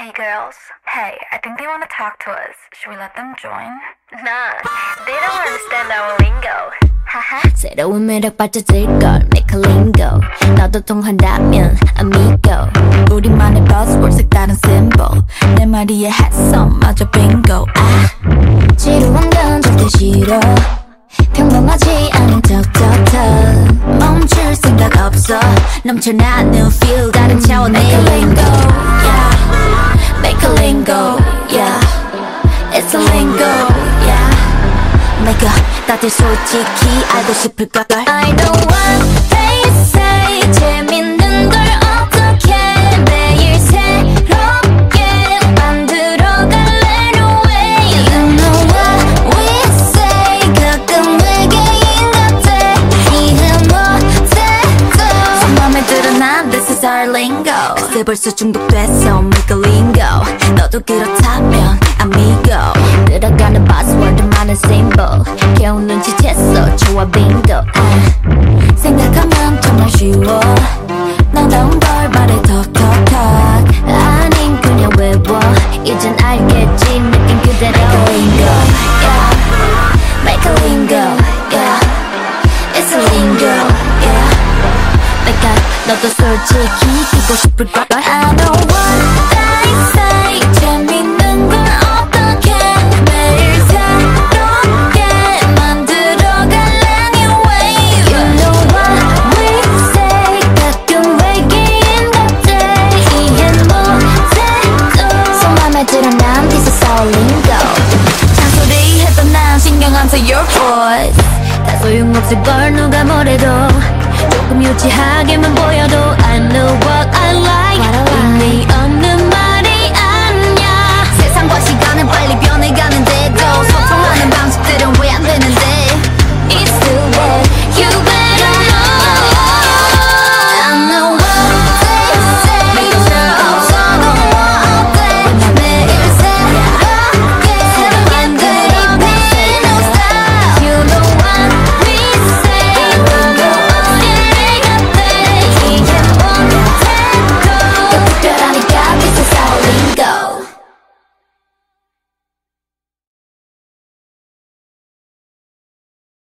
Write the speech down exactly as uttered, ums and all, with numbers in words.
Hey girls. Hey, I think they want to talk to us. Should we let them join? Nah, they don't understand our lingo. 하하. 새로운 매력 빠져들걸 make a lingo. 너도 통한다면 amigo. 우리만의 buzzword 색다른 symbol. 내 말이에 해성마저 bingo. 아, 지루한 건 절대 싫어. 평범하지 않은 톡톡톡. 멈출 생각 없어. 넘쳐나는 feel 다른 차원의 make a lingo. Yeah. Make a lingo. Yeah. It's a lingo. Yeah. 내가 다들 솔직히 알고 싶을걸. I know what they say. 재밌는 걸 어떻게 매일 새롭게 만들어갈래. No way. You know what we say. 가끔 외계인 같아. 이해 못해도 맘에 들어 난 this is our lingo. 그새 벌써 중독됐어 make a lingo. 너도 그렇다면 amigo. 들어가는 buzzword 많은 symbol. 겨우 눈치챘어 좋아 bingo. 아, 생각하면 정말 쉬워. 나다운 걸 말해 톡톡톡. 아닌 그냥 외워. 이젠 알겠지 느낌 그대로. Make a lingo, yeah. Make a lingo, yeah. It's a lingo, yeah. 내가 너도 솔직히 끼고 싶을걸. I know what they say. 재밌는 걸 어떻게 매일 새롭게 만들어갈래. New way. You know what we say. 가끔 외계인 같아. 이해 못해도 손 맘에 들어 난 this is our lingo. 잔소리 해도 난 신경 안 써 your voice. 다 소용없을 걸 누가 뭐래도 조금 유치하게만 보여도